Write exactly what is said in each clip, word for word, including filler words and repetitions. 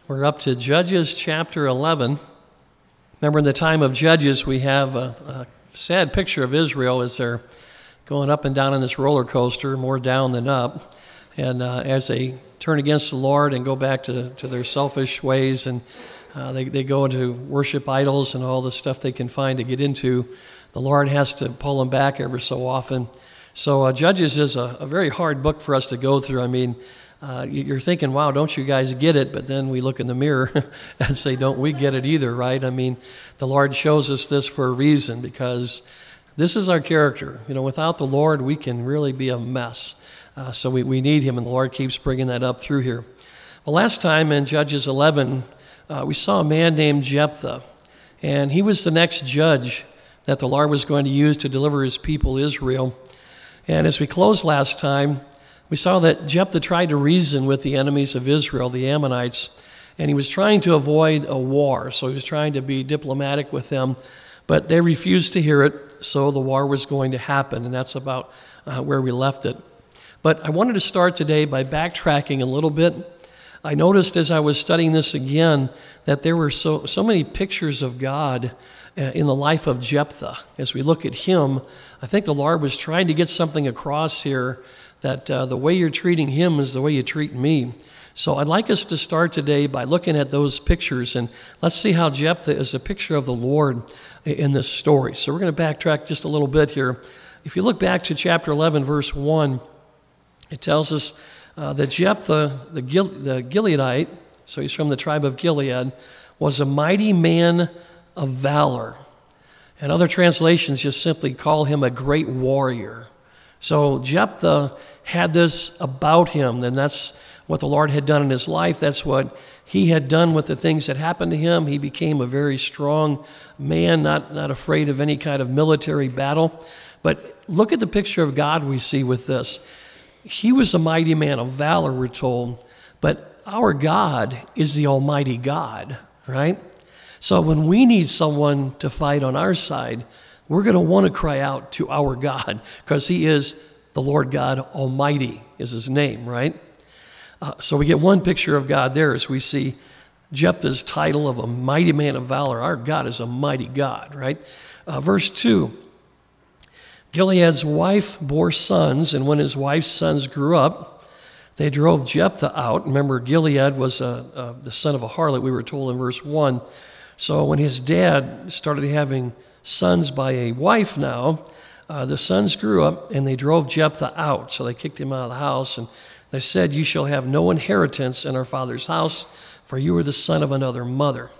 We're up to Judges chapter eleven. Remember, in the time of Judges, we have a, a sad picture of Israel as they're going up and down on this roller coaster, more down than up. And uh, as they turn against the Lord and go back to, to their selfish ways, and uh, they, they go to worship idols and all the stuff they can find to get into, the Lord has to pull them back ever so often. So uh, Judges is a, a very hard book for us to go through. I mean, uh, you're thinking, wow, don't you guys get it? But then we look in the mirror and say, don't we get it either, right? I mean, the Lord shows us this for a reason, because this is our character. You know, without the Lord, we can really be a mess. Uh, so we, we need him, and the Lord keeps bringing that up through here. Well, last time in Judges eleven, uh, we saw a man named Jephthah, and he was the next judge that the Lord was going to use to deliver his people Israel. And as we closed last time, we saw that Jephthah tried to reason with the enemies of Israel, the Ammonites, and he was trying to avoid a war. So he was trying to be diplomatic with them, but they refused to hear it, so the war was going to happen, and that's about uh, where we left it. But I wanted to start today by backtracking a little bit. I noticed as I was studying this again that there were so, so many pictures of God in the life of Jephthah. As we look at him, I think the Lord was trying to get something across here, that uh, the way you're treating him is the way you treat me. So I'd like us to start today by looking at those pictures, and let's see how Jephthah is a picture of the Lord in this story. So we're going to backtrack just a little bit here. If you look back to chapter eleven, verse one, it tells us uh, that Jephthah, the, Gil- the Gileadite, so he's from the tribe of Gilead, was a mighty man of valor. And other translations just simply call him a great warrior. So Jephthah had this about him, and that's what the Lord had done in his life. That's what he had done with the things that happened to him. He became a very strong man, not, not afraid of any kind of military battle. But look at the picture of God we see with this. He was a mighty man of valor, we're told, but our God is the Almighty God, right? So when we need someone to fight on our side, we're going to want to cry out to our God, because he is the Lord God Almighty is his name, right? Uh, so we get one picture of God there as we see Jephthah's title of a mighty man of valor. Our God is a mighty God, right? Uh, verse two, Gilead's wife bore sons, and when his wife's sons grew up, they drove Jephthah out. Remember, Gilead was a, a, the son of a harlot, we were told in verse one. So when his dad started having sons by a wife now, uh, the sons grew up, and they drove Jephthah out. So they kicked him out of the house, and they said, "You shall have no inheritance in our father's house, for you are the son of another mother."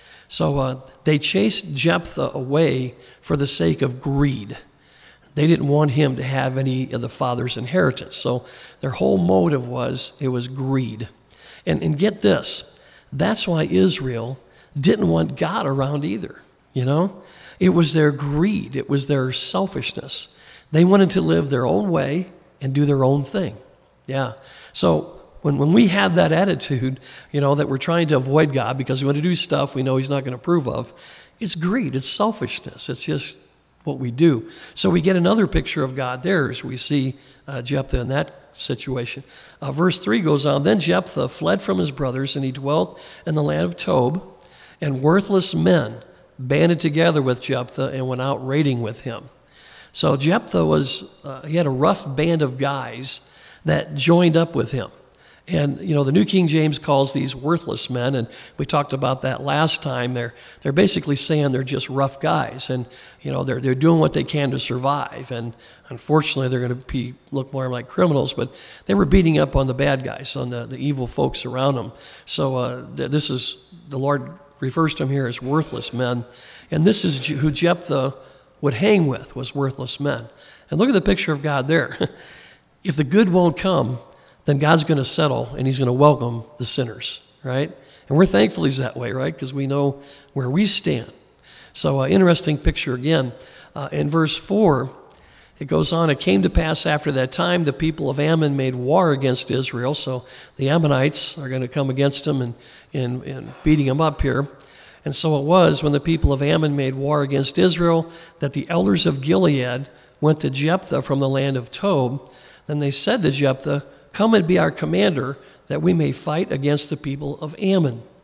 So uh, they chased Jephthah away for the sake of greed. They didn't want him to have any of the father's inheritance. So their whole motive was, it was greed. And, and get this, that's why Israel didn't want God around either, you know? It was their greed. It was their selfishness. They wanted to live their own way and do their own thing. Yeah. So when, when we have that attitude, you know, that we're trying to avoid God because we want to do stuff we know he's not going to approve of, it's greed. It's selfishness. It's just what we do. So we get another picture of God there as we see uh, Jephthah in that situation. Uh, verse three goes on, "Then Jephthah fled from his brothers, and he dwelt in the land of Tob, and worthless men banded together with Jephthah and went out raiding with him." So Jephthah was, uh, he had a rough band of guys that joined up with him. And, you know, the New King James calls these worthless men, and we talked about that last time. They're they're basically saying they're just rough guys, and, you know, they're they're doing what they can to survive. And unfortunately, they're going to be look more like criminals, but they were beating up on the bad guys, on the, the evil folks around them. So uh, this is, the Lord refers to them here as worthless men. And this is who Jephthah would hang with, was worthless men. And look at the picture of God there. If the good won't come, then God's going to settle, and he's going to welcome the sinners, right? And we're thankful he's that way, right? Because we know where we stand. So uh, interesting picture again. Uh, in verse four, it goes on, "It came to pass after that time, the people of Ammon made war against Israel." So the Ammonites are going to come against them and, and, and beating them up here. "And so it was, when the people of Ammon made war against Israel, that the elders of Gilead went to Jephthah from the land of Tob. Then they said to Jephthah, 'Come and be our commander, that we may fight against the people of Ammon.'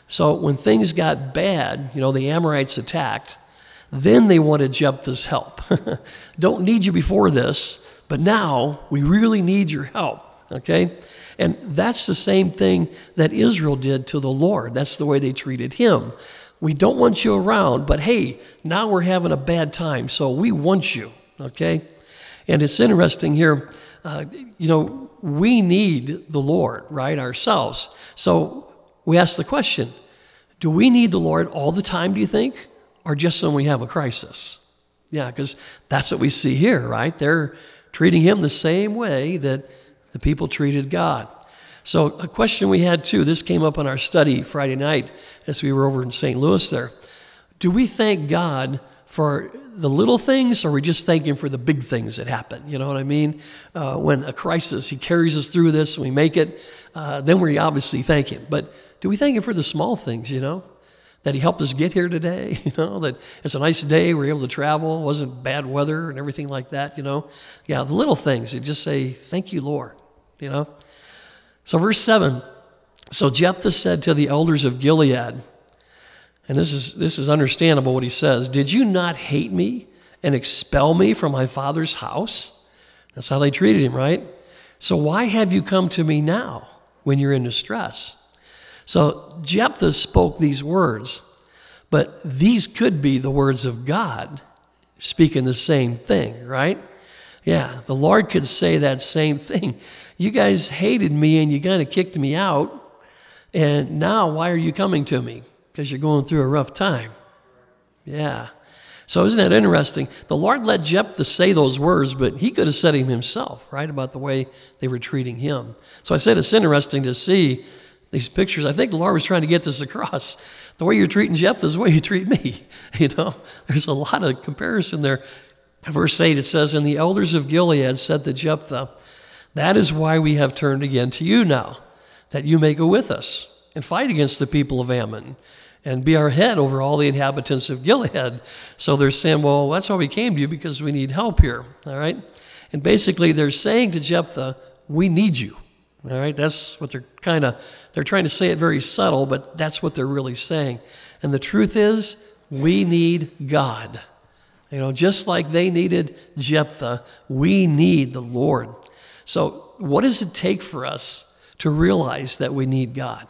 So when things got bad, you know, the Amorites attacked, then they wanted Jephthah's help. Don't need you before this, but now we really need your help, okay? And that's the same thing that Israel did to the Lord. That's the way they treated him. We don't want you around, but hey, now we're having a bad time, so we want you, okay? And it's interesting here, uh, you know, we need the Lord, right, ourselves. So we ask the question, do we need the Lord all the time, do you think? Or just when we have a crisis? Yeah, because that's what we see here, right? They're treating him the same way that the people treated God. So a question we had too, this came up on our study Friday night as we were over in Saint Louis there. Do we thank God for the little things, or we just thank him for the big things that happen? You know what I mean? Uh, when a crisis, he carries us through this and we make it, uh, then we obviously thank him. But do we thank him for the small things, you know? That he helped us get here today, you know, that it's a nice day, we were able to travel, wasn't bad weather and everything like that, you know. Yeah, the little things, you just say, thank you, Lord, you know. So verse seven, so Jephthah said to the elders of Gilead, and this is this is understandable what he says, did you not hate me and expel me from my father's house? That's how they treated him, right? So why have you come to me now when you're in distress? So Jephthah spoke these words, but these could be the words of God speaking the same thing, right? Yeah, the Lord could say that same thing. You guys hated me and you kind of kicked me out, and now why are you coming to me? Because you're going through a rough time. Yeah. So isn't that interesting? The Lord let Jephthah say those words, but he could have said them himself, right, about the way they were treating him. So I said it's interesting to see these pictures. I think the Lord was trying to get this across. The way you're treating Jephthah is the way you treat me. You know, there's a lot of comparison there. Verse eight, it says, and the elders of Gilead said to Jephthah, that is why we have turned again to you now, that you may go with us and fight against the people of Ammon and be our head over all the inhabitants of Gilead. So they're saying, well, that's why we came to you, because we need help here, all right? And basically they're saying to Jephthah, we need you. All right, that's what they're kind of, they're trying to say it very subtle, but that's what they're really saying. And the truth is, we need God. You know, just like they needed Jephthah, we need the Lord. So what does it take for us to realize that we need God?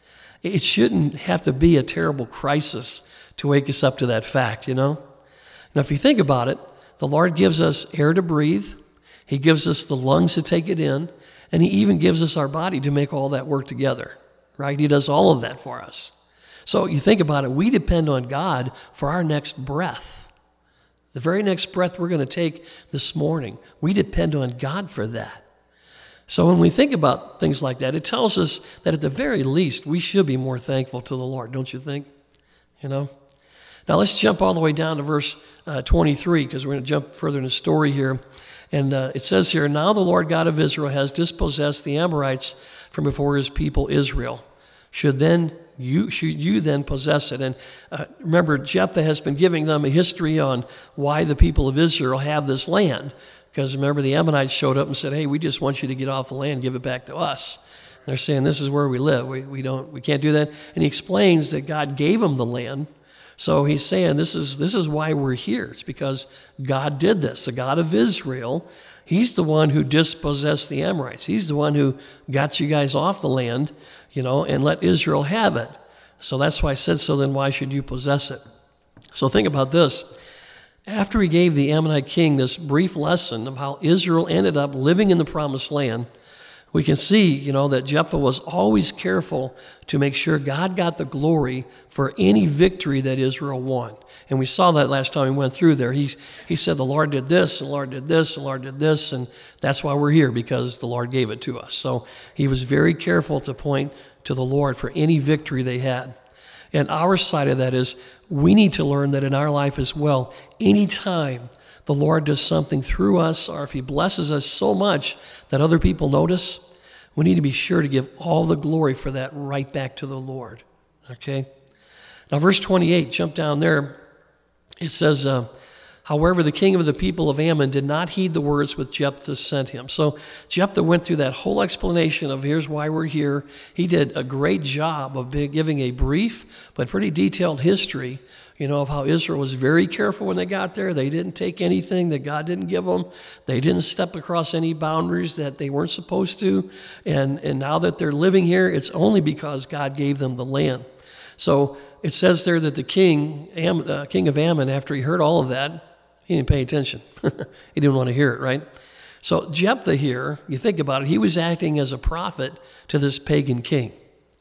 It shouldn't have to be a terrible crisis to wake us up to that fact, you know? Now, if you think about it, the Lord gives us air to breathe. He gives us the lungs to take it in. And he even gives us our body to make all that work together, right? He does all of that for us. So you think about it, we depend on God for our next breath. The very next breath we're going to take this morning, we depend on God for that. So when we think about things like that, it tells us that at the very least, we should be more thankful to the Lord, don't you think? You know? Now let's jump all the way down to verse uh, twenty-three, because we're going to jump further in the story here. And uh, it says here, now the Lord God of Israel has dispossessed the Amorites from before his people Israel. Should then you should you then possess it? And uh, remember, Jephthah has been giving them a history on why the people of Israel have this land. Because remember, the Ammonites showed up and said, hey, we just want you to get off the land, give it back to us. And they're saying, this is where we live. We, we, don't, we can't do that. And he explains that God gave them the land. So he's saying this is this is why we're here. It's because God did this. The God of Israel, he's the one who dispossessed the Amorites. He's the one who got you guys off the land, you know, and let Israel have it. So that's why I said, so then why should you possess it? So think about this. After he gave the Ammonite king this brief lesson of how Israel ended up living in the promised land, we can see, you know, that Jephthah was always careful to make sure God got the glory for any victory that Israel won. And we saw that last time we went through there. He, he said, the Lord did this, and the Lord did this, and the Lord did this, and that's why we're here, because the Lord gave it to us. So he was very careful to point to the Lord for any victory they had. And our side of that is we need to learn that in our life as well, anytime the Lord does something through us, or if he blesses us so much that other people notice, we need to be sure to give all the glory for that right back to the Lord. Okay? Now, verse twenty-eight, jump down there. It says, uh, However, the king of the people of Ammon did not heed the words which Jephthah sent him. So Jephthah went through that whole explanation of here's why we're here. He did a great job of giving a brief but pretty detailed history, you know, of how Israel was very careful when they got there. They didn't take anything that God didn't give them. They didn't step across any boundaries that they weren't supposed to. And, and now that they're living here, it's only because God gave them the land. So it says there that the king, Am, uh, king of Ammon, after he heard all of that, he didn't pay attention. He didn't want to hear it, right? So Jephthah here, you think about it, he was acting as a prophet to this pagan king.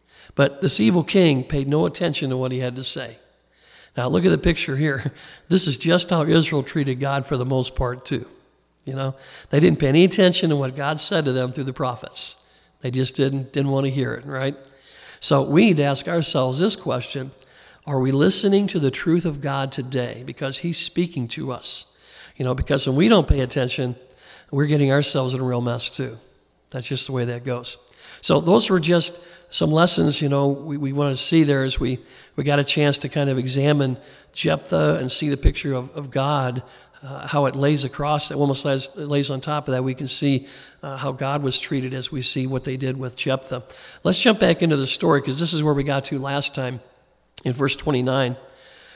But this evil king paid no attention to what he had to say. Now look at the picture here. This is just how Israel treated God for the most part too. You know, they didn't pay any attention to what God said to them through the prophets. They just didn't, didn't want to hear it, right? So we need to ask ourselves this question. Are we listening to the truth of God today? Because he's speaking to us. You know, because when we don't pay attention, we're getting ourselves in a real mess too. That's just the way that goes. So those were just some lessons, you know, we, we want to see there as we, we got a chance to kind of examine Jephthah and see the picture of, of God, uh, how it lays across, it almost lays, it lays on top of that. We can see uh, how God was treated as we see what they did with Jephthah. Let's jump back into the story because this is where we got to last time. In verse twenty-nine, it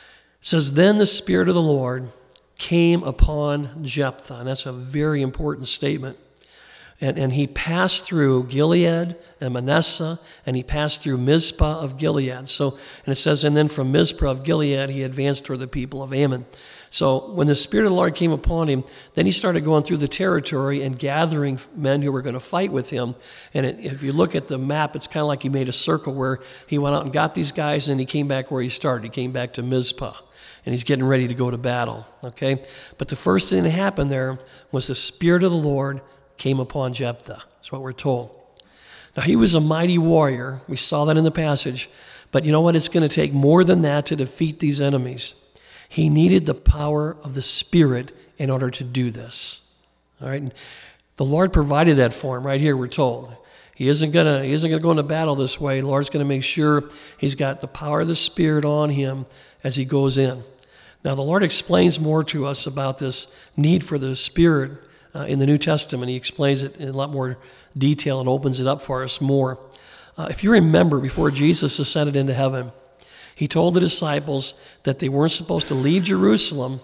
says, Then the Spirit of the Lord came upon Jephthah. And that's a very important statement. And, and he passed through Gilead and Manasseh, and he passed through Mizpah of Gilead. So, and it says, and then from Mizpah of Gilead, he advanced toward the people of Ammon. So when the Spirit of the Lord came upon him, then he started going through the territory and gathering men who were going to fight with him. And it, if you look at the map, it's kind of like he made a circle where he went out and got these guys, and he came back where he started. He came back to Mizpah, and he's getting ready to go to battle, okay? But the first thing that happened there was the Spirit of the Lord came upon Jephthah. That's what we're told. Now, he was a mighty warrior. We saw that in the passage. But you know what? It's going to take more than that to defeat these enemies. He needed the power of the Spirit in order to do this. All right? And the Lord provided that for him right here, we're told. He isn't going to he isn't going to go into battle this way. The Lord's going to make sure he's got the power of the Spirit on him as he goes in. Now, the Lord explains more to us about this need for the Spirit uh, in the New Testament. He explains it in a lot more detail and opens it up for us more. Uh, if you remember, before Jesus ascended into heaven, he told the disciples that they weren't supposed to leave Jerusalem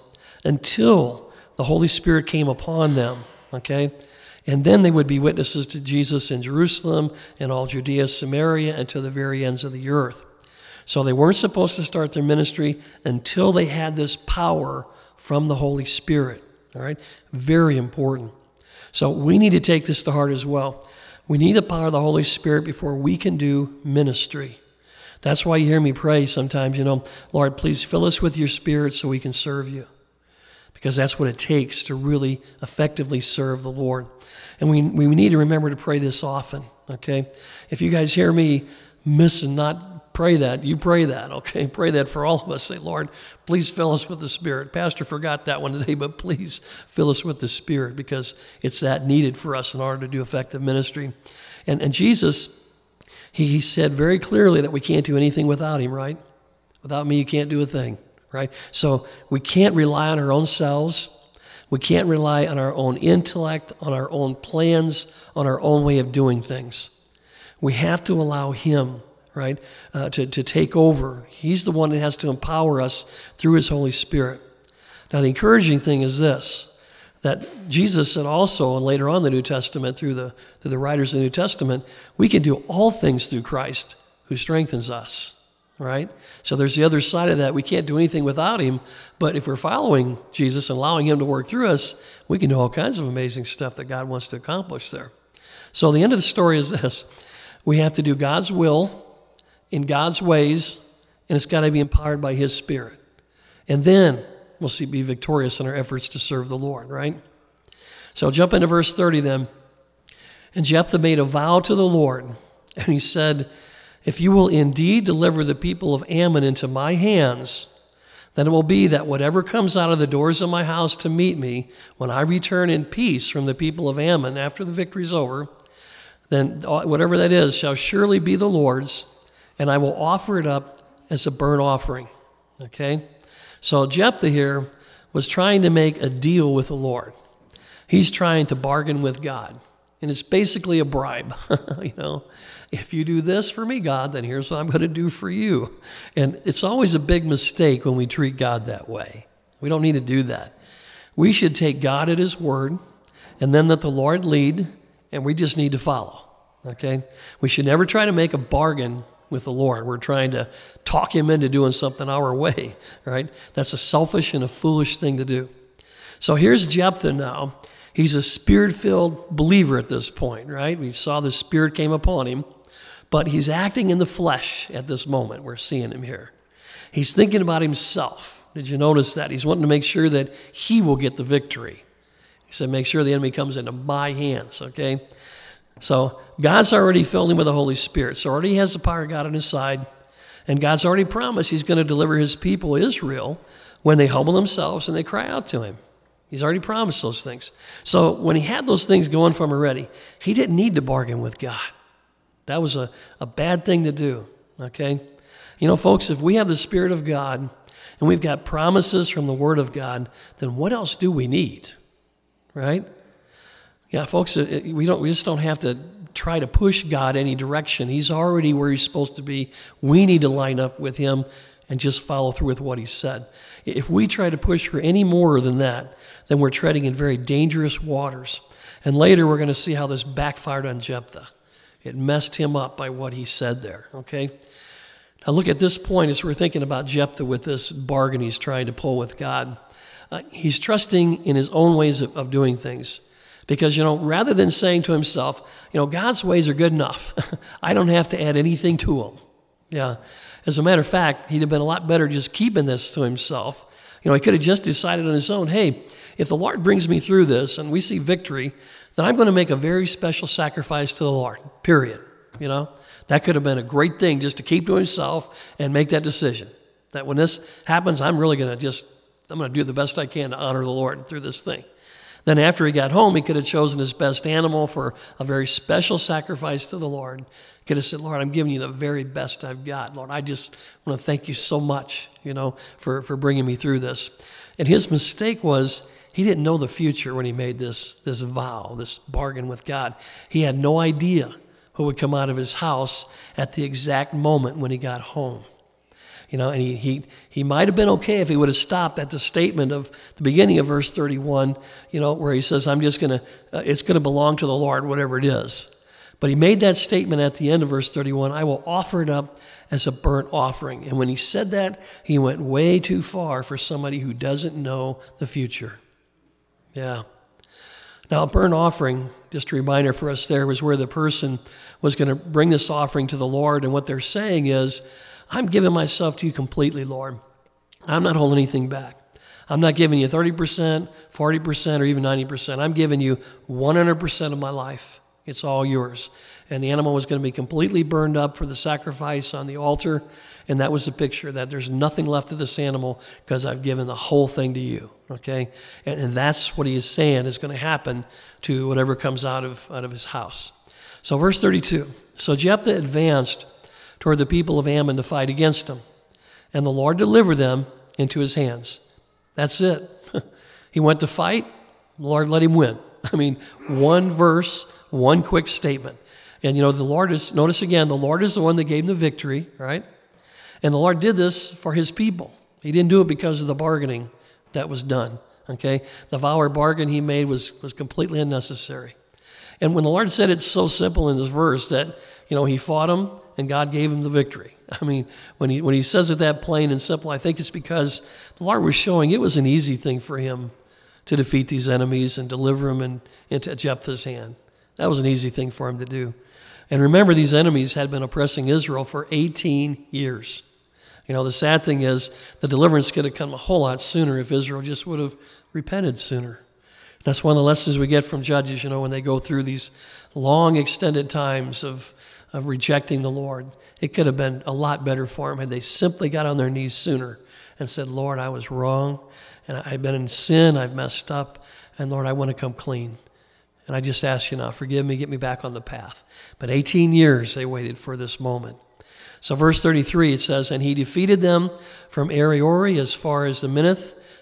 until the Holy Spirit came upon them, okay? And then they would be witnesses to Jesus in Jerusalem and all Judea, Samaria, and to the very ends of the earth. So they weren't supposed to start their ministry until they had this power from the Holy Spirit, all right? Very important. So we need to take this to heart as well. We need the power of the Holy Spirit before we can do ministry. That's why you hear me pray sometimes, you know, Lord, please fill us with your Spirit so we can serve you. Because that's what it takes to really effectively serve the Lord. And we we need to remember to pray this often, okay? If you guys hear me miss and not pray that, you pray that, okay? Pray that for all of us. Say, Lord, please fill us with the Spirit. Pastor forgot that one today, but please fill us with the Spirit because it's that needed for us in order to do effective ministry. And, and Jesus, he, he said very clearly that we can't do anything without him, right? Without me, you can't do a thing, right? So we can't rely on our own selves. We can't rely on our own intellect, on our own plans, on our own way of doing things. We have to allow him, right, uh, to, to take over. He's the one that has to empower us through his Holy Spirit. Now, the encouraging thing is this, that Jesus said also, and later on in the New Testament, through the, through the writers of the New Testament, we can do all things through Christ who strengthens us. Right? So there's the other side of that. We can't do anything without him, but if we're following Jesus and allowing him to work through us, we can do all kinds of amazing stuff that God wants to accomplish there. So the end of the story is this. We have to do God's will in God's ways, and it's got to be empowered by his Spirit. And then we'll see be victorious in our efforts to serve the Lord, right? So jump into verse thirty then. And Jephthah made a vow to the Lord, and he said, if you will indeed deliver the people of Ammon into my hands, then it will be that whatever comes out of the doors of my house to meet me, when I return in peace from the people of Ammon after the victory is over, then whatever that is shall surely be the Lord's, and I will offer it up as a burnt offering. Okay? So Jephthah here was trying to make a deal with the Lord. He's trying to bargain with God. And it's basically a bribe. You know, if you do this for me, God, then here's what I'm going to do for you. And it's always a big mistake when we treat God that way. We don't need to do that. We should take God at his word and then let the Lord lead, and we just need to follow. Okay? We should never try to make a bargain with the Lord. We're trying to talk him into doing something our way, right? That's a selfish and a foolish thing to do. So here's Jephthah now. He's a spirit-filled believer at this point, right? We saw the Spirit came upon him, but he's acting in the flesh at this moment. We're seeing him here. He's thinking about himself. Did you notice that? He's wanting to make sure that he will get the victory. He said, make sure the enemy comes into my hands, okay? So God's already filled him with the Holy Spirit. So already he has the power of God on his side, and God's already promised he's going to deliver his people, Israel, when they humble themselves and they cry out to him. He's already promised those things. So when he had those things going for him already, he didn't need to bargain with God. That was a, a bad thing to do, okay? You know, folks, if we have the Spirit of God and we've got promises from the Word of God, then what else do we need, right? Yeah, folks, we don't. We just don't have to try to push God any direction. He's already where he's supposed to be. We need to line up with him and just follow through with what he said. If we try to push for any more than that, then we're treading in very dangerous waters. And later we're going to see how this backfired on Jephthah. It messed him up by what he said there, okay? Now look at this point as we're thinking about Jephthah with this bargain he's trying to pull with God. Uh, he's trusting in his own ways of, of doing things. Because, you know, rather than saying to himself, you know, God's ways are good enough. I don't have to add anything to them. Yeah. As a matter of fact, he'd have been a lot better just keeping this to himself. You know, he could have just decided on his own, hey, if the Lord brings me through this and we see victory, then I'm going to make a very special sacrifice to the Lord, period. You know, that could have been a great thing just to keep to himself and make that decision. That when this happens, I'm really going to just, I'm going to do the best I can to honor the Lord through this thing. Then after he got home, he could have chosen his best animal for a very special sacrifice to the Lord. He could have said, Lord, I'm giving you the very best I've got. Lord, I just want to thank you so much, you know, for, for bringing me through this. And his mistake was he didn't know the future when he made this, this vow, this bargain with God. He had no idea who would come out of his house at the exact moment when he got home. You know, and he he he might have been okay if he would have stopped at the statement of the beginning of verse thirty-one, you know, where he says, I'm just going to, uh, it's going to belong to the Lord, whatever it is. But he made that statement at the end of verse thirty-one, I will offer it up as a burnt offering. And when he said that, he went way too far for somebody who doesn't know the future. Yeah. Now, a burnt offering, just a reminder for us there, was where the person was going to bring this offering to the Lord. And what they're saying is, I'm giving myself to you completely, Lord. I'm not holding anything back. I'm not giving you thirty percent, forty percent, or even ninety percent. I'm giving you one hundred percent of my life. It's all yours. And the animal was going to be completely burned up for the sacrifice on the altar. And that was the picture, that there's nothing left of this animal because I've given the whole thing to you. Okay? And, and that's what he is saying is going to happen to whatever comes out of, out of his house. So verse thirty-two. So Jephthah advanced toward the people of Ammon to fight against him, and the Lord delivered them into his hands. That's it. He went to fight, the Lord let him win. I mean, one verse, one quick statement. And you know, the Lord is, notice again, the Lord is the one that gave him the victory, right? And the Lord did this for his people. He didn't do it because of the bargaining that was done, okay? The vow or bargain he made was, was completely unnecessary. And when the Lord said it's so simple in this verse that, you know, he fought him and God gave him the victory. I mean, when he when he says it that plain and simple, I think it's because the Lord was showing it was an easy thing for him to defeat these enemies and deliver them in, into Jephthah's hand. That was an easy thing for him to do. And remember, these enemies had been oppressing Israel for eighteen years. You know, the sad thing is the deliverance could have come a whole lot sooner if Israel just would have repented sooner. That's one of the lessons we get from Judges, you know, when they go through these long extended times of, of rejecting the Lord. It could have been a lot better for them had they simply got on their knees sooner and said, Lord, I was wrong, and I've been in sin, I've messed up, and Lord, I want to come clean. And I just ask you now, forgive me, get me back on the path. But eighteen years they waited for this moment. So verse thirty-three, it says, and he defeated them from Ariori as far as the Minnith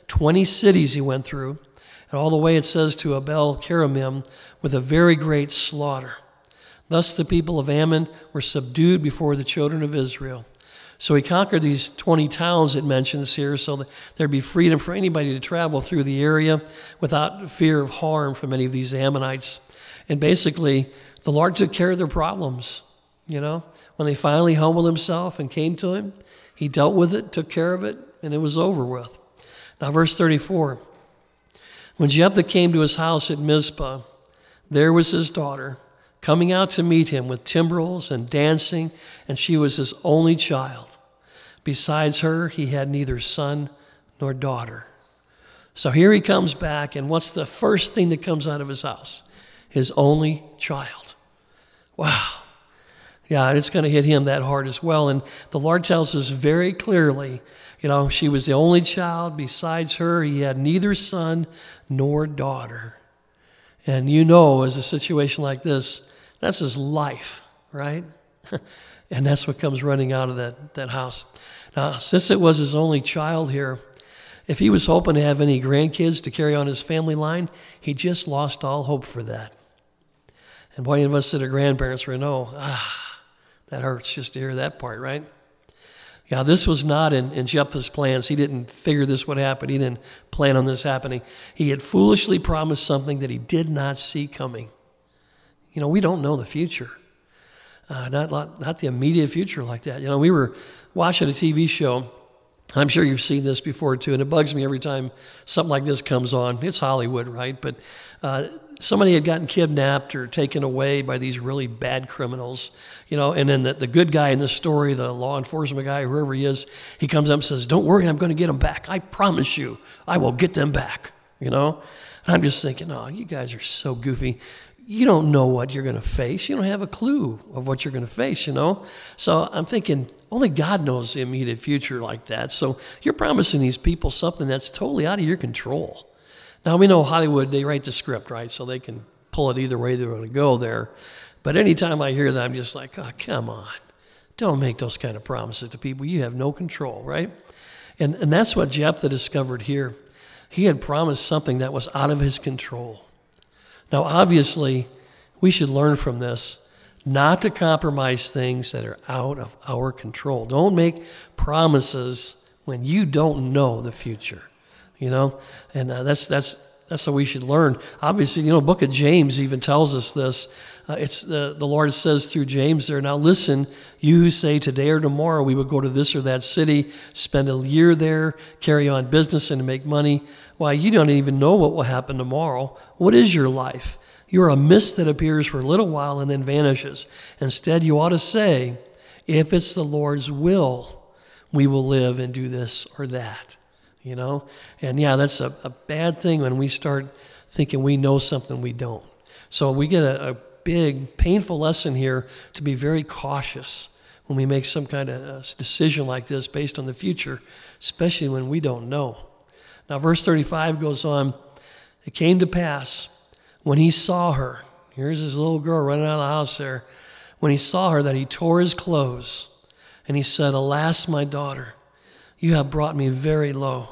twenty cities he went through, and all the way, it says, to Abel Keramim with a very great slaughter. Thus the people of Ammon were subdued before the children of Israel. So he conquered these twenty towns it mentions here, so that there'd be freedom for anybody to travel through the area without fear of harm from any of these Ammonites. And basically, the Lord took care of their problems. You know, when they finally humbled himself and came to him, he dealt with it, took care of it, and it was over with. Now, verse thirty-four. When Jephthah came to his house at Mizpah, there was his daughter coming out to meet him with timbrels and dancing, and she was his only child. Besides her, he had neither son nor daughter. So here he comes back, and what's the first thing that comes out of his house? His only child. Wow. Yeah, it's going to hit him that hard as well. And the Lord tells us very clearly, you know, she was the only child. Besides her, he had neither son nor daughter. And you know, as a situation like this, that's his life, right? And that's what comes running out of that, that house. Now, since it was his only child here, if he was hoping to have any grandkids to carry on his family line, he just lost all hope for that. And boy, any of us that are grandparents will know, ah, that hurts just to hear that part, right? Yeah, this was not in, in Jephthah's plans. He didn't figure this would happen. He didn't plan on this happening. He had foolishly promised something that he did not see coming. You know, we don't know the future. Uh, not, not the immediate future like that. You know, we were watching a T V show. I'm sure you've seen this before too, and it bugs me every time something like this comes on. It's Hollywood, right? But uh, somebody had gotten kidnapped or taken away by these really bad criminals, you know, and then the, the good guy in the story, the law enforcement guy, whoever he is, he comes up and says, "Don't worry, I'm going to get them back. I promise you, I will get them back," you know? And I'm just thinking, oh, you guys are so goofy. You don't know what you're going to face. You don't have a clue of what you're going to face, you know? So I'm thinking, only God knows the immediate future like that. So you're promising these people something that's totally out of your control. Now, we know Hollywood, they write the script, right? So they can pull it either way they're going to go there. But anytime I hear that, I'm just like, oh, come on. Don't make those kind of promises to people. You have no control, right? And, and that's what Jephthah discovered here. He had promised something that was out of his control. Now, obviously, we should learn from this not to compromise things that are out of our control. Don't make promises when you don't know the future, you know? And uh, that's that's that's what we should learn. Obviously, you know, the book of James even tells us this. Uh, it's the, the Lord says through James there, "Now listen, you who say today or tomorrow we would go to this or that city, spend a year there, carry on business and make money. Why, you don't even know what will happen tomorrow. What is your life? You're a mist that appears for a little while and then vanishes. Instead, you ought to say, if it's the Lord's will, we will live and do this or that." You know? And yeah, that's a, a bad thing when we start thinking we know something we don't. So we get a, a big, painful lesson here to be very cautious when we make some kind of decision like this based on the future, especially when we don't know. Now, verse thirty-five goes on, "It came to pass when he saw her," here's his little girl running out of the house there, "when he saw her that he tore his clothes, and he said, 'Alas, my daughter, you have brought me very low.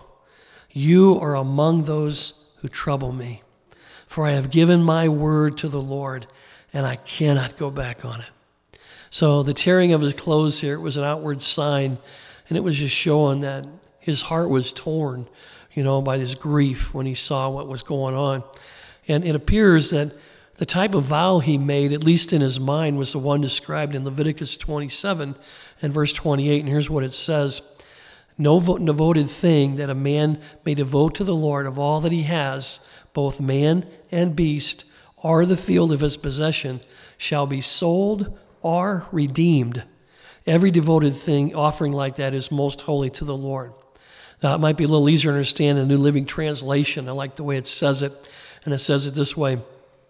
You are among those who trouble me, for I have given my word to the Lord, and I cannot go back on it.'" So the tearing of his clothes here was an outward sign, and it was just showing that his heart was torn, you know, by his grief when he saw what was going on. And it appears that the type of vow he made, at least in his mind, was the one described in Leviticus twenty-seven and verse twenty-eight. And here's what it says: "No devoted thing that a man may devote to the Lord of all that he has, both man and beast, or the field of his possession, shall be sold or redeemed. Every devoted thing offering like that is most holy to the Lord." Now, it might be a little easier to understand in the New Living Translation. I like the way it says it. And it says it this way: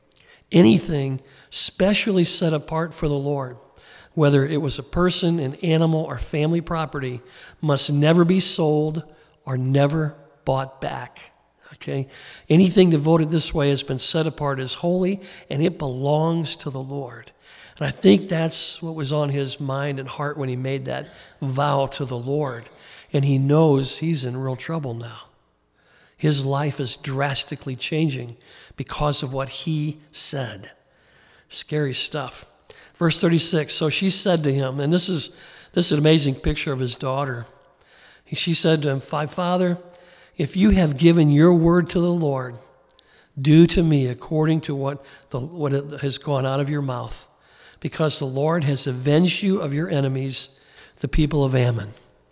"Anything specially set apart for the Lord, whether it was a person, an animal, or family property, must never be sold or never bought back." Okay? Anything devoted this way has been set apart as holy, and it belongs to the Lord. And I think that's what was on his mind and heart when he made that vow to the Lord. And he knows he's in real trouble now. His life is drastically changing because of what he said. Scary stuff. Verse thirty-six, so she said to him, and this is, this is an amazing picture of his daughter. She said to him, Father, if you have given your word to the Lord, do to me according to what, the, what has gone out of your mouth, because the Lord has avenged you of your enemies, the people of Ammon.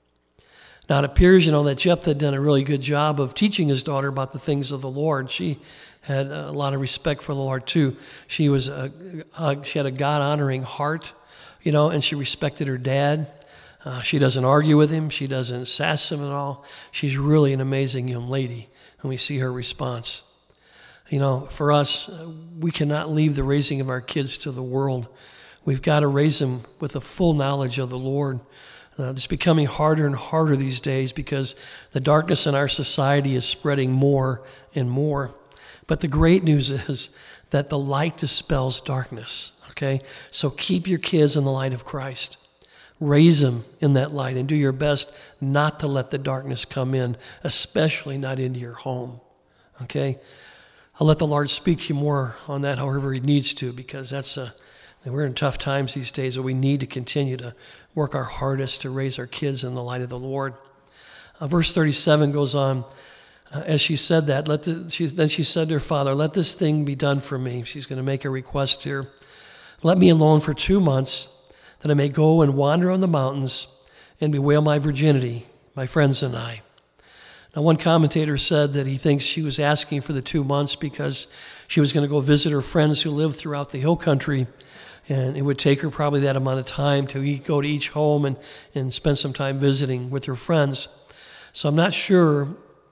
Now it appears, you know, that Jephthah had done a really good job of teaching his daughter about the things of the Lord. She had a lot of respect for the Lord too. She was a, a she had a God-honoring heart, you know, and she respected her dad. Uh, she doesn't argue with him. She doesn't sass him at all. She's really an amazing young lady, and we see her response. You know, for us, we cannot leave the raising of our kids to the world. We've got to raise them with a full knowledge of the Lord. Uh, it's becoming harder and harder these days because the darkness in our society is spreading more and more. But the great news is that the light dispels darkness, okay? So keep your kids in the light of Christ. Raise them in that light and do your best not to let the darkness come in, especially not into your home, okay? I'll let the Lord speak to you more on that however he needs to, because that's a, we're in tough times these days, but we need to continue to work our hardest to raise our kids in the light of the Lord. Uh, verse thirty-seven goes on, uh, as she said that, let the, she, then she said to her father, let this thing be done for me. She's going to make a request here. Let me alone for two months, that I may go and wander on the mountains and bewail my virginity, my friends and I. Now, one commentator said that he thinks she was asking for the two months because she was going to go visit her friends who lived throughout the hill country, and it would take her probably that amount of time to go to each home and, and spend some time visiting with her friends. So I'm not sure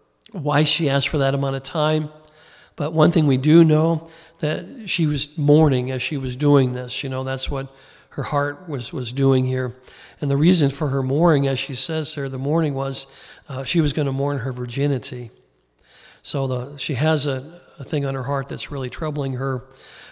why she asked for that amount of time, but one thing we do know, that she was mourning as she was doing this. You know, that's what her heart was, was doing here. And the reason for her mourning, as she says there, the mourning was uh, she was going to mourn her virginity. So the, she has a, a thing on her heart that's really troubling her.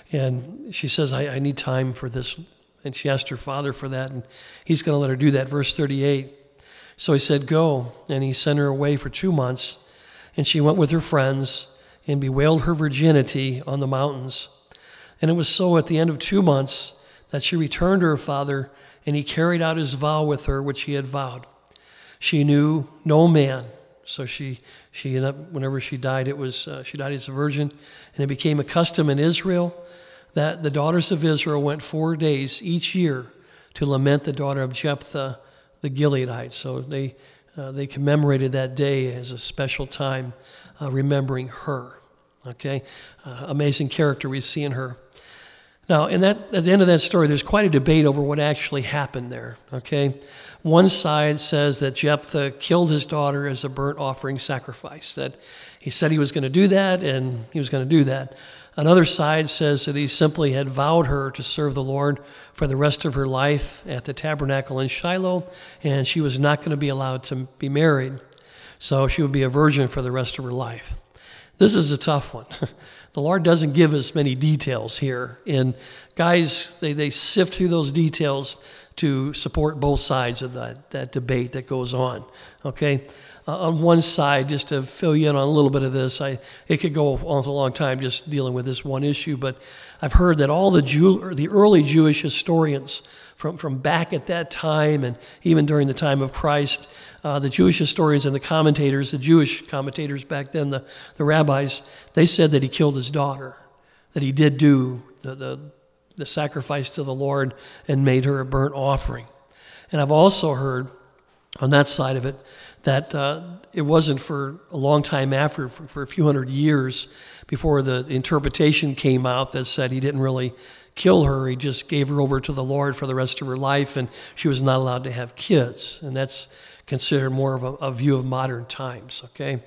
And she says, I, I need time for this. And she asked her father for that, and he's going to let her do that. Verse thirty-eight. So he said, go. And he sent her away for two months. And she went with her friends and bewailed her virginity on the mountains. And it was so at the end of two months that she returned to her father, and he carried out his vow with her, which he had vowed. She knew no man. So she, she ended up, whenever she died, it was uh, she died as a virgin. And it became a custom in Israel that the daughters of Israel went four days each year to lament the daughter of Jephthah, the Gileadite. So they uh, they commemorated that day as a special time, uh, remembering her. Okay, uh, amazing character we see in her. Now, in that, at the end of that story, there's quite a debate over what actually happened there, okay? One side says that Jephthah killed his daughter as a burnt offering sacrifice, that he said he was going to do that, and he was going to do that. Another side says that he simply had vowed her to serve the Lord for the rest of her life at the tabernacle in Shiloh, and she was not going to be allowed to be married, so she would be a virgin for the rest of her life. This is a tough one. The Lord doesn't give us many details here. And guys, they, they sift through those details to support both sides of that, that debate that goes on. Okay? Uh, on one side, just to fill you in on a little bit of this, I it could go on for a long time just dealing with this one issue, but I've heard that all the Jew, the early Jewish historians from, from back at that time and even during the time of Christ, Uh, the Jewish historians and the commentators, the Jewish commentators back then, the, the rabbis, they said that he killed his daughter, that he did do the, the, the sacrifice to the Lord and made her a burnt offering. And I've also heard on that side of it that uh, it wasn't for a long time after, for, for a few hundred years before the interpretation came out that said he didn't really kill her, he just gave her over to the Lord for the rest of her life, and she was not allowed to have kids. And that's considered more of a, a view of modern times, okay?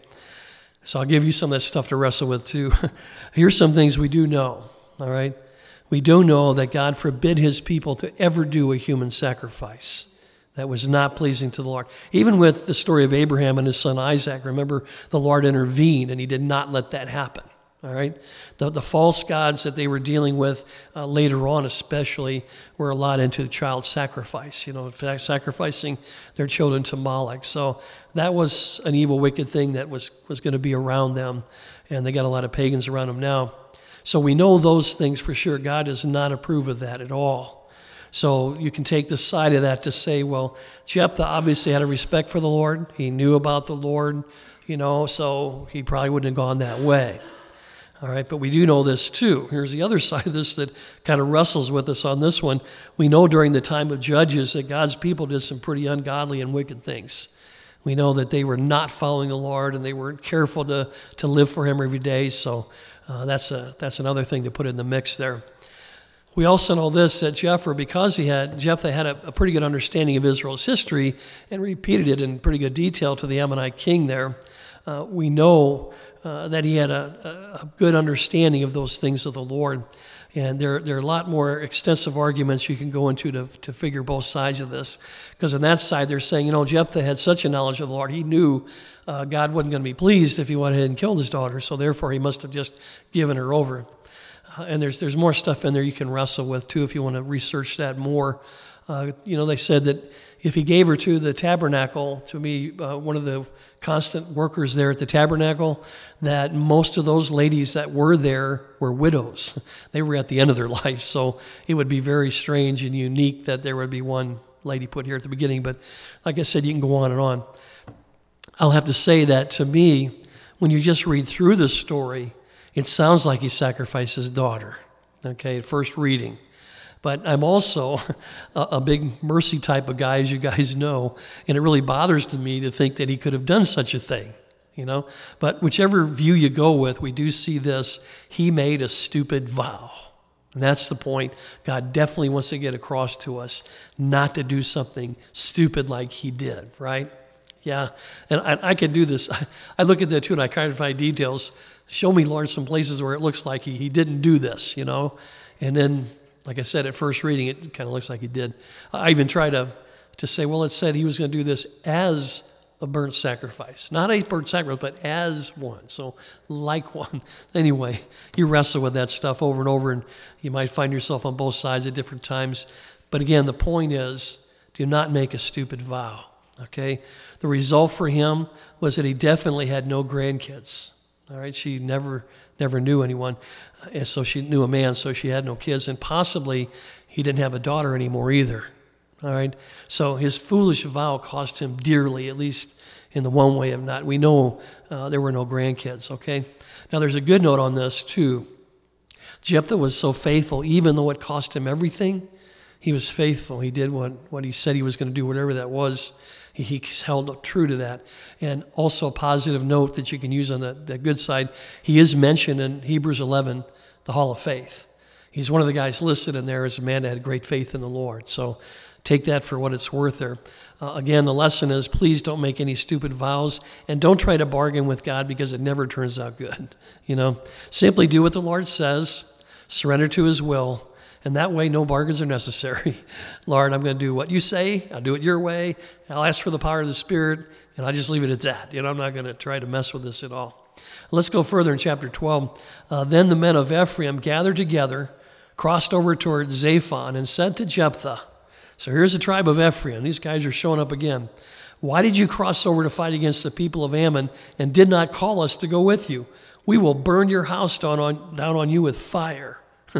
So I'll give you some of that stuff to wrestle with too. Here's some things we do know, all right? We do know that God forbid his people to ever do a human sacrifice that was not pleasing to the Lord. Even with the story of Abraham and his son Isaac, remember the Lord intervened and he did not let that happen, All right, the the false gods that they were dealing with uh, later on, especially, were a lot into child sacrifice. You know, in fact, sacrificing their children to Moloch. So that was an evil, wicked thing that was was going to be around them, and they got a lot of pagans around them now. So we know those things for sure. God does not approve of that at all. So you can take the side of that to say, well, Jephthah obviously had a respect for the Lord. He knew about the Lord, you know, so he probably wouldn't have gone that way. All right, but we do know this too. Here's the other side of this that kind of wrestles with us on this one. We know during the time of Judges that God's people did some pretty ungodly and wicked things. We know that they were not following the Lord and they weren't careful to, to live for Him every day. So uh, that's a that's another thing to put in the mix there. We also know this, that Jephthah, because he had Jephthah had a, a pretty good understanding of Israel's history and repeated it in pretty good detail to the Ammonite king there. Uh, we know uh, that he had a, a good understanding of those things of the Lord. And there, there are a lot more extensive arguments you can go into to, to figure both sides of this. Because on that side, they're saying, you know, Jephthah had such a knowledge of the Lord. He knew uh, God wasn't going to be pleased if he went ahead and killed his daughter. So therefore, he must have just given her over. Uh, and there's there's more stuff in there you can wrestle with, too, if you want to research that more. Uh, you know, they said that if he gave her to the tabernacle, to be uh, one of the constant workers there at the tabernacle, that most of those ladies that were there were widows. They were at the end of their life, so it would be very strange and unique that there would be one lady put here at the beginning. But like I said, you can go on and on. I'll have to say that to me, when you just read through the story, it sounds like he sacrificed his daughter, okay, at first reading. But I'm also a, a big mercy type of guy, as you guys know, and it really bothers me to think that he could have done such a thing, you know. But whichever view you go with, we do see this. He made a stupid vow. And that's the point. God definitely wants to get across to us, not to do something stupid like he did, right? Yeah, and I, I can do this. I, I look at that too, and I try to find details. Show me, Lord, some places where it looks like he, he didn't do this, you know. And then, like I said, at first reading, it kind of looks like he did. I even try to, to say, well, it said he was going to do this as a burnt sacrifice. Not a burnt sacrifice, but as one. So like one. Anyway, you wrestle with that stuff over and over, and you might find yourself on both sides at different times. But again, the point is, do not make a stupid vow, okay? The result for him was that he definitely had no grandkids. All right, she never never knew anyone, and so she knew a man, so she had no kids, and possibly he didn't have a daughter anymore either. All right, so his foolish vow cost him dearly, at least in the one way of not. We know uh, there were no grandkids, okay? Now, there's a good note on this, too. Jephthah was so faithful, even though it cost him everything, he was faithful. He did what, what he said he was going to do, whatever that was. He, he held true to that. And also a positive note that you can use on the, the good side, he is mentioned in Hebrews eleven, the Hall of Faith. He's one of the guys listed in there as a man that had great faith in the Lord. So take that for what it's worth there. Uh, again, the lesson is please don't make any stupid vows and don't try to bargain with God because it never turns out good. You know, simply do what the Lord says, surrender to his will, and that way no bargains are necessary. Lord, I'm going to do what you say. I'll do it your way. I'll ask for the power of the Spirit, and I'll just leave it at that. You know, I'm not going to try to mess with this at all. Let's go further in chapter twelve. Uh, then the men of Ephraim gathered together, crossed over toward Zaphon, and said to Jephthah, so here's the tribe of Ephraim. These guys are showing up again. Why did you cross over to fight against the people of Ammon and did not call us to go with you? We will burn your house down on, down on you with fire.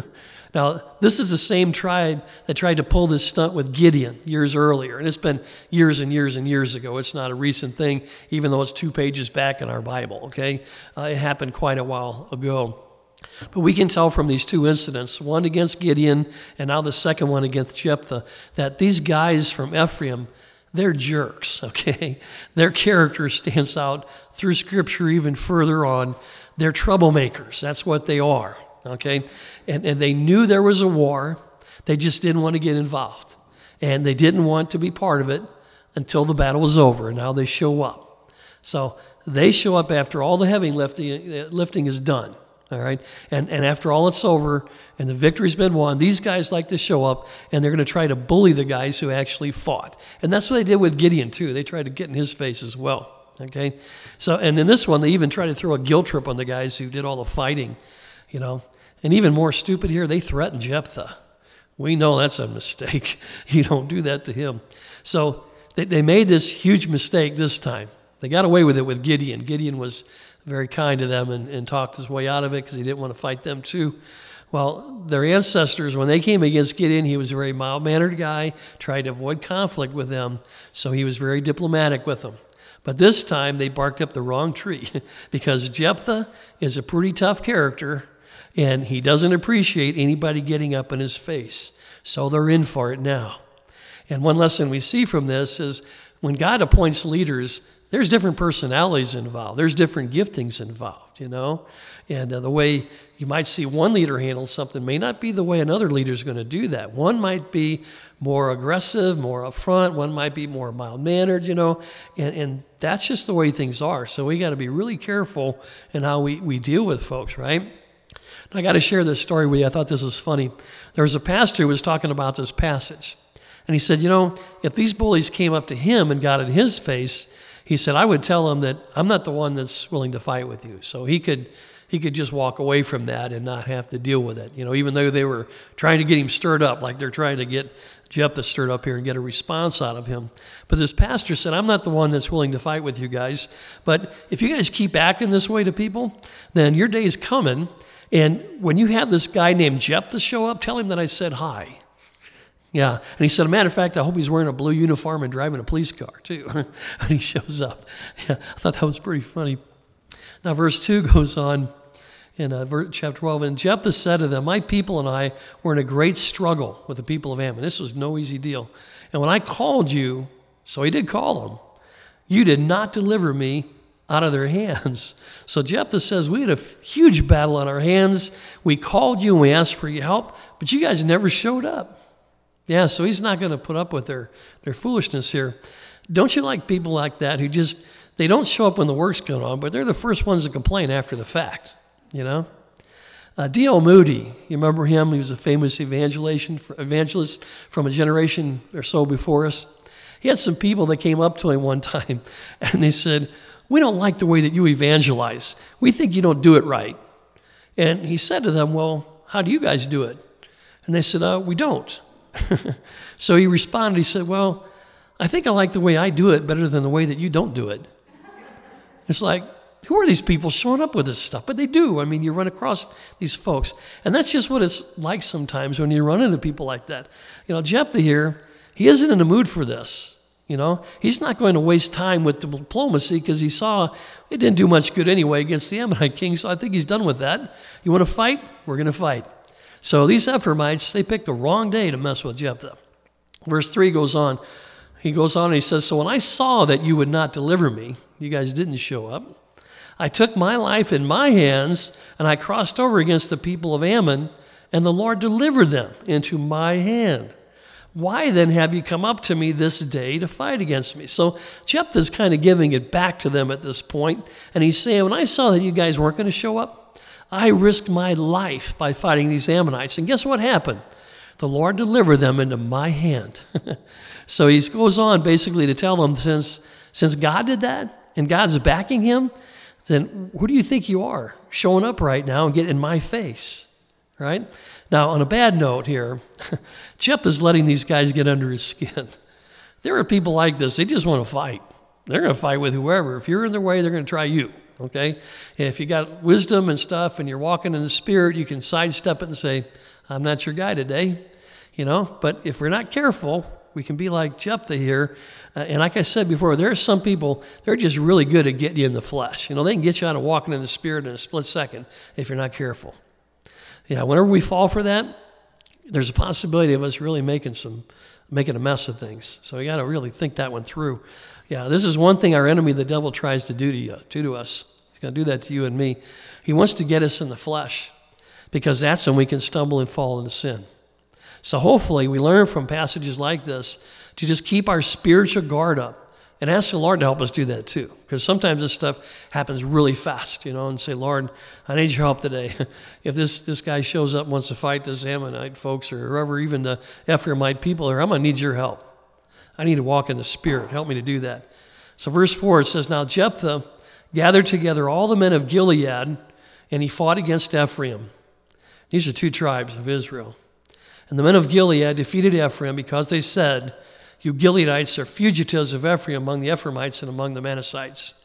Now, this is the same tribe that tried to pull this stunt with Gideon years earlier. And it's been years and years and years ago. It's not a recent thing, even though it's two pages back in our Bible, okay? Uh, it happened quite a while ago. But we can tell from these two incidents, one against Gideon and now the second one against Jephthah, that these guys from Ephraim, they're jerks, okay? Their character stands out through Scripture even further on. They're troublemakers. That's what they are. Okay, and, and they knew there was a war. They just didn't want to get involved. And they didn't want to be part of it until the battle was over. And now they show up. So they show up after all the heavy lifting, lifting is done. All right, and, and after all it's over and the victory's been won, these guys like to show up and they're going to try to bully the guys who actually fought. And that's what they did with Gideon too. They tried to get in his face as well. Okay, so and in this one, they even try to throw a guilt trip on the guys who did all the fighting, you know. And even more stupid here, they threaten Jephthah. We know that's a mistake. You don't do that to him. So they, they made this huge mistake this time. They got away with it with Gideon. Gideon was very kind to them and, and talked his way out of it because he didn't want to fight them too. Well, their ancestors, when they came against Gideon, he was a very mild-mannered guy, tried to avoid conflict with them, so he was very diplomatic with them. But this time, they barked up the wrong tree because Jephthah is a pretty tough character, and he doesn't appreciate anybody getting up in his face. So they're in for it now. And one lesson we see from this is when God appoints leaders, there's different personalities involved. There's different giftings involved, you know. And uh, the way you might see one leader handle something may not be the way another leader is going to do that. One might be more aggressive, more upfront. One might be more mild-mannered, you know. And, and that's just the way things are. So we got to be really careful in how we, we deal with folks, right? I got to share this story with you. I thought this was funny. There was a pastor who was talking about this passage. And he said, you know, if these bullies came up to him and got in his face, he said, I would tell them that I'm not the one that's willing to fight with you. So he could he could just walk away from that and not have to deal with it. You know, even though they were trying to get him stirred up, like they're trying to get Jephthah stirred up here and get a response out of him. But this pastor said, I'm not the one that's willing to fight with you guys. But if you guys keep acting this way to people, then your day's coming. And when you have this guy named Jephthah show up, tell him that I said hi. Yeah, and he said, a matter of fact, I hope he's wearing a blue uniform and driving a police car, too, when he shows up. Yeah, I thought that was pretty funny. Now, verse two goes on in uh, chapter twelve, and Jephthah said to them, my people and I were in a great struggle with the people of Ammon. This was no easy deal. And when I called you, so he did call them, you did not deliver me out of their hands. So Jephthah says, we had a huge battle on our hands. We called you and we asked for your help, but you guys never showed up. Yeah, so he's not going to put up with their, their foolishness here. Don't you like people like that who just, they don't show up when the work's going on, but they're the first ones to complain after the fact, you know? Uh, D L Moody, you remember him? He was a famous evangelist from a generation or so before us. He had some people that came up to him one time, and they said, we don't like the way that you evangelize. We think you don't do it right. And he said to them, well, how do you guys do it? And they said, uh, we don't. So he responded, he said, well, I think I like the way I do it better than the way that you don't do it. It's like, who are these people showing up with this stuff? But they do. I mean, you run across these folks. And that's just what it's like sometimes when you run into people like that. You know, Jephthah here, he isn't in the mood for this. You know, he's not going to waste time with diplomacy because he saw it didn't do much good anyway against the Ammonite king. So I think he's done with that. You want to fight? We're going to fight. So these Ephraimites, they picked the wrong day to mess with Jephthah. Verse three goes on. He goes on and he says, so when I saw that you would not deliver me, you guys didn't show up, I took my life in my hands and I crossed over against the people of Ammon, and the Lord delivered them into my hand. Why then have you come up to me this day to fight against me? So Jephthah's kind of giving it back to them at this point, and he's saying, when I saw that you guys weren't going to show up, I risked my life by fighting these Ammonites. And guess what happened? The Lord delivered them into my hand. So he goes on basically to tell them, since, since God did that and God's backing him, then who do you think you are showing up right now and get in my face, right? Now, on a bad note here, Jephthah's letting these guys get under his skin. There are people like this. They just want to fight. They're going to fight with whoever. If you're in their way, they're going to try you. Okay? And if you got wisdom and stuff and you're walking in the Spirit, you can sidestep it and say, I'm not your guy today, you know? But if we're not careful, we can be like Jephthah here. Uh, and like I said before, there are some people, they're just really good at getting you in the flesh. You know, they can get you out of walking in the Spirit in a split second if you're not careful. Yeah, whenever we fall for that, there's a possibility of us really making some, making a mess of things. So we got to really think that one through. Yeah, this is one thing our enemy, the devil, tries to do to you, do to us. He's going to do that to you and me. He wants to get us in the flesh because that's when we can stumble and fall into sin. So hopefully we learn from passages like this to just keep our spiritual guard up and ask the Lord to help us do that too. Because sometimes this stuff happens really fast, you know, and say, Lord, I need your help today. If this, this guy shows up and wants to fight this Ammonite folks or whoever, even the Ephraimite people, I'm going to need your help. I need to walk in the Spirit. Help me to do that. So verse four, it says, Now Jephthah gathered together all the men of Gilead, and he fought against Ephraim. These are two tribes of Israel. And the men of Gilead defeated Ephraim because they said, You Gileadites are fugitives of Ephraim among the Ephraimites and among the Manassites.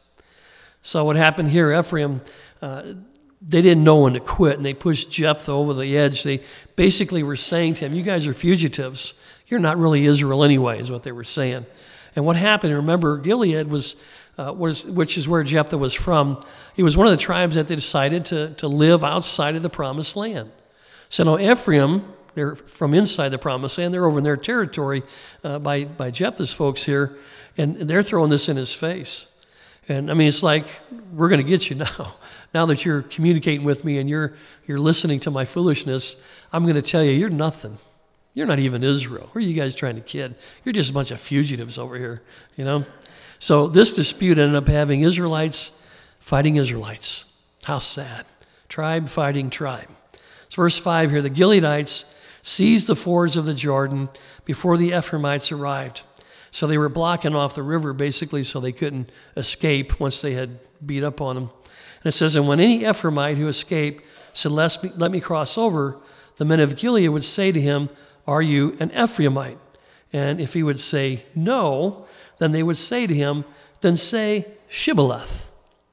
So what happened here, Ephraim, uh, they didn't know when to quit, and they pushed Jephthah over the edge. They basically were saying to him, You guys are fugitives. You're not really Israel anyway, is what they were saying. And what happened, remember, Gilead was, uh, was which is where Jephthah was from. He was one of the tribes that they decided to, to live outside of the promised land. So now Ephraim, they're from inside the promised land. They're over in their territory uh, by, by Jephthah's folks here, and they're throwing this in his face. And I mean, it's like, we're going to get you now. Now that you're communicating with me and you're you're listening to my foolishness, I'm going to tell you, you're nothing. You're not even Israel. Who are you guys trying to kid? You're just a bunch of fugitives over here, you know? So this dispute ended up having Israelites fighting Israelites. How sad. Tribe fighting tribe. So verse five here, the Gileadites seized the fords of the Jordan before the Ephraimites arrived. So they were blocking off the river basically so they couldn't escape once they had beat up on them. And it says, And when any Ephraimite who escaped said, Let me, let me cross over, the men of Gilead would say to him, Are you an Ephraimite? And if he would say no, then they would say to him, Then say Shibboleth.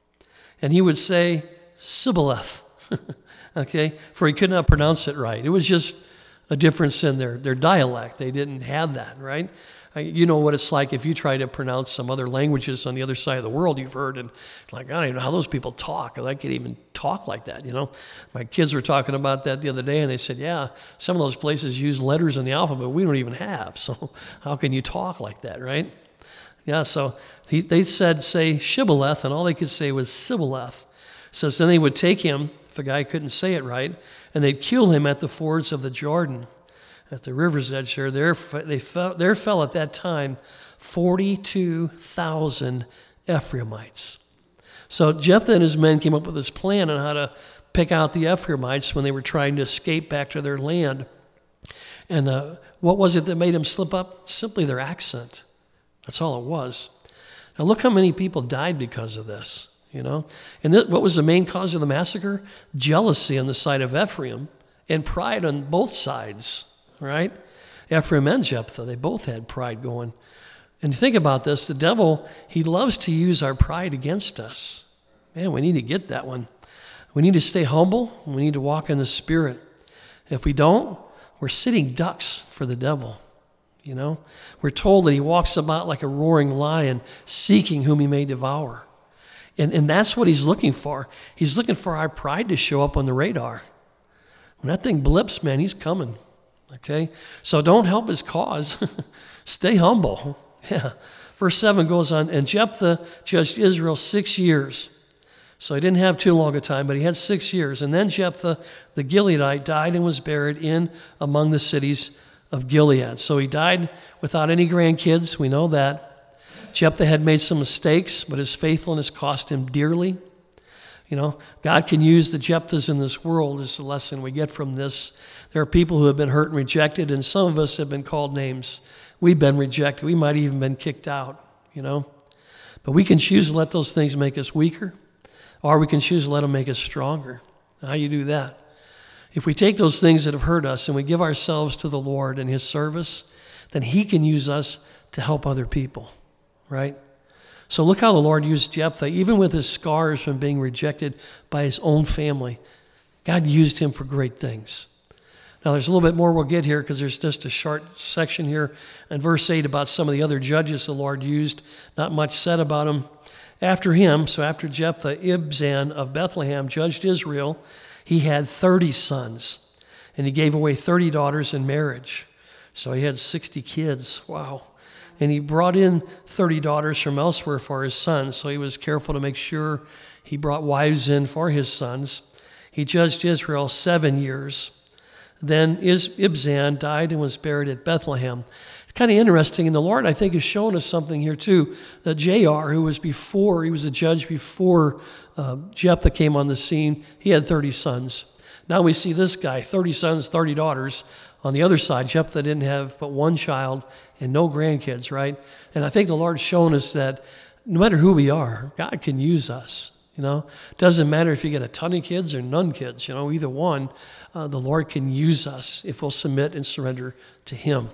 And he would say Sibboleth. Okay? For he could not pronounce it right. It was just a difference in their, their dialect. They didn't have that, right? You know what it's like if you try to pronounce some other languages on the other side of the world you've heard, and it's like, I don't even know how those people talk. I can't even talk like that, you know? My kids were talking about that the other day, and they said, yeah, some of those places use letters in the alphabet we don't even have, so how can you talk like that, right? Yeah, so he, they said, say Shibboleth, and all they could say was Sibboleth. So then they would take him, if a guy couldn't say it right, and they'd kill him at the fords of the Jordan. At the river's edge there, there, they fell, there fell at that time forty-two thousand Ephraimites. So Jephthah and his men came up with this plan on how to pick out the Ephraimites when they were trying to escape back to their land. And uh, what was it that made them slip up? Simply their accent. That's all it was. Now look how many people died because of this, you know. And th- what was the main cause of the massacre? Jealousy on the side of Ephraim and pride on both sides. Right? Ephraim and Jephthah, they both had pride going. And think about this, the devil, he loves to use our pride against us. Man, we need to get that one. We need to stay humble. We need to walk in the Spirit. If we don't, we're sitting ducks for the devil. You know? We're told that he walks about like a roaring lion, seeking whom he may devour. And, and that's what he's looking for. He's looking for our pride to show up on the radar. When that thing blips, man, he's coming. Okay, so don't help his cause. Stay humble. Yeah. Verse seven goes on, and Jephthah judged Israel six years. So he didn't have too long a time, but he had six years. And then Jephthah, the Gileadite, died and was buried in among the cities of Gilead. So he died without any grandkids. We know that. Jephthah had made some mistakes, but his faithfulness cost him dearly. You know, God can use the Jephthahs in this world is the lesson we get from this. There are people who have been hurt and rejected, and some of us have been called names. We've been rejected. We might even been kicked out, you know. But we can choose to let those things make us weaker, or we can choose to let them make us stronger. How you do that? If we take those things that have hurt us and we give ourselves to the Lord and his service, then he can use us to help other people, right? So look how the Lord used Jephthah, even with his scars from being rejected by his own family. God used him for great things. Now, there's a little bit more we'll get here because there's just a short section here in verse eight about some of the other judges the Lord used. Not much said about them. After him, so after Jephthah, Ibzan of Bethlehem judged Israel. He had thirty sons, and he gave away thirty daughters in marriage. So he had sixty kids. Wow. And he brought in thirty daughters from elsewhere for his sons, so he was careful to make sure he brought wives in for his sons. He judged Israel seven years. Then Ibzan died and was buried at Bethlehem. It's kind of interesting, and the Lord, I think, has shown us something here too. That Jair, who was before, he was a judge before uh, Jephthah came on the scene, he had thirty sons. Now we see this guy, thirty sons, thirty daughters. On the other side, Jephthah didn't have but one child and no grandkids, right? And I think the Lord's shown us that no matter who we are, God can use us. You know, doesn't matter if you get a ton of kids or none kids. You know, either one, uh, the Lord can use us if we'll submit and surrender to Him.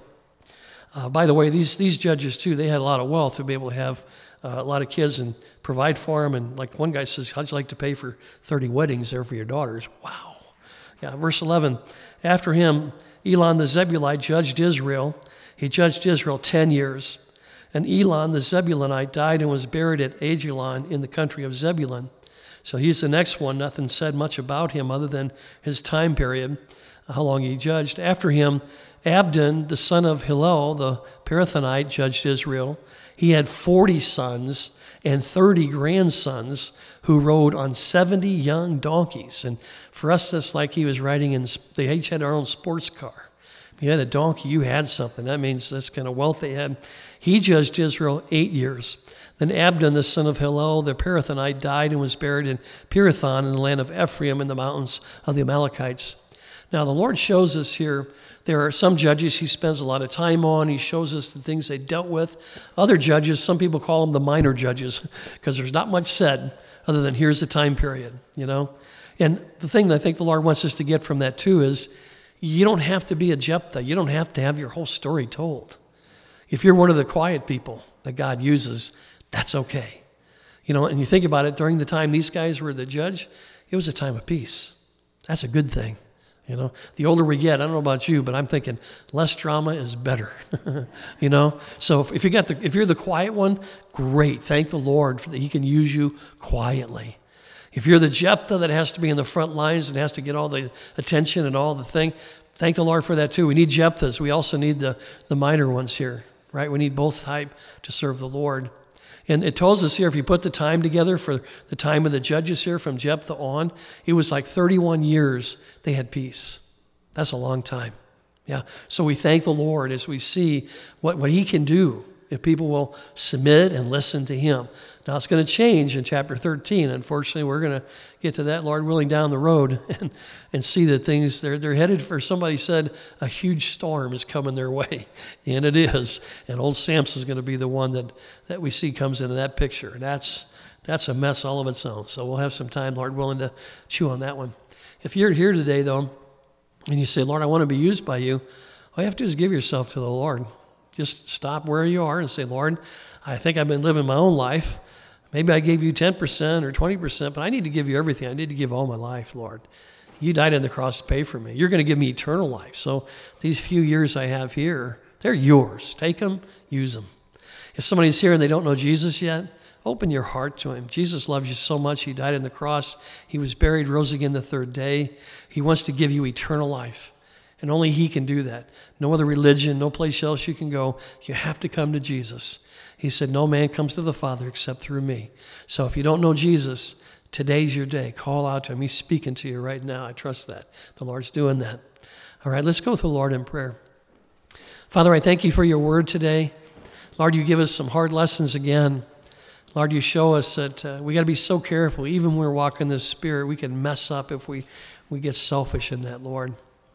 Uh, by the way, these these judges too, they had a lot of wealth to be able to have uh, a lot of kids and provide for them. And like one guy says, how'd you like to pay for thirty weddings there for your daughters? Wow. Yeah, verse eleven. After him, Elon the Zebulite judged Israel. He judged Israel ten years. And Elon the Zebulunite died and was buried at Ajalon in the country of Zebulun. So he's the next one. Nothing said much about him other than his time period, how long he judged. After him, Abdon, the son of Hillel, the Pirathonite, judged Israel. He had forty sons and thirty grandsons who rode on seventy young donkeys. And for us, that's like he was riding in, they each had their own sports car. If you had a donkey, you had something. That means that's kind of wealth they had. He judged Israel eight years. Then Abdon, the son of Hillel, the Pirathonite, died and was buried in Pirathon in the land of Ephraim in the mountains of the Amalekites. Now, the Lord shows us here, there are some judges he spends a lot of time on. He shows us the things they dealt with. Other judges, some people call them the minor judges because there's not much said other than here's the time period, you know. And the thing that I think the Lord wants us to get from that too is you don't have to be a Jephthah. You don't have to have your whole story told. If you're one of the quiet people that God uses, that's okay. You know, and you think about it, during the time these guys were the judge, it was a time of peace. That's a good thing. You know, the older we get, I don't know about you, but I'm thinking less drama is better. You know, so if, if you got the, if you're the quiet one, great. Thank the Lord that He can use you quietly. If you're the Jephthah that has to be in the front lines and has to get all the attention and all the thing, thank the Lord for that too. We need Jephthahs. We also need the, the minor ones here, right? We need both type to serve the Lord. And it tells us here, if you put the time together for the time of the judges here from Jephthah on, it was like thirty-one years they had peace. That's a long time. Yeah. So we thank the Lord as we see what, what He can do if people will submit and listen to Him. Now, it's going to change in chapter thirteen. Unfortunately, we're going to get to that, Lord willing, down the road and, and see that things, they're, they're headed for, somebody said, a huge storm is coming their way. And it is. And old Samson's going to be the one that, that we see comes into that picture. And that's, that's a mess all of its own. So we'll have some time, Lord willing, to chew on that one. If you're here today, though, and you say, Lord, I want to be used by you, all you have to do is give yourself to the Lord. Just stop where you are and say, Lord, I think I've been living my own life. Maybe I gave you ten percent or twenty percent, but I need to give you everything. I need to give all my life, Lord. You died on the cross to pay for me. You're going to give me eternal life. So these few years I have here, they're yours. Take them, use them. If somebody's here and they don't know Jesus yet, open your heart to Him. Jesus loves you so much. He died on the cross. He was buried, rose again the third day. He wants to give you eternal life. And only He can do that. No other religion, no place else you can go. You have to come to Jesus. He said, no man comes to the Father except through me. So if you don't know Jesus, today's your day. Call out to Him. He's speaking to you right now. I trust that. The Lord's doing that. All right, let's go to the Lord in prayer. Father, I thank You for Your word today. Lord, You give us some hard lessons again. Lord, You show us that uh, we got to be so careful. Even when we're walking this Spirit, we can mess up if we, we get selfish in that, Lord.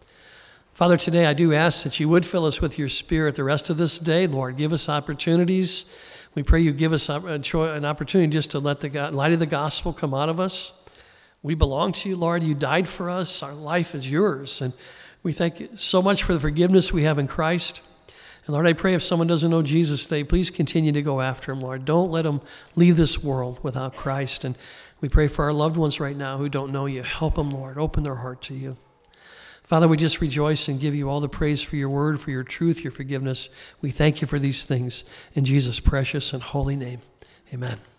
Father, today I do ask that You would fill us with Your Spirit the rest of this day, Lord. Give us opportunities. We pray You give us an opportunity just to let the light of the gospel come out of us. We belong to You, Lord. You died for us. Our life is Yours. And we thank You so much for the forgiveness we have in Christ. And Lord, I pray if someone doesn't know Jesus today, please continue to go after him, Lord. Don't let them leave this world without Christ. And we pray for our loved ones right now who don't know You. Help them, Lord. Open their heart to You. Father, we just rejoice and give You all the praise for Your word, for Your truth, Your forgiveness. We thank You for these things in Jesus' precious and holy name. Amen.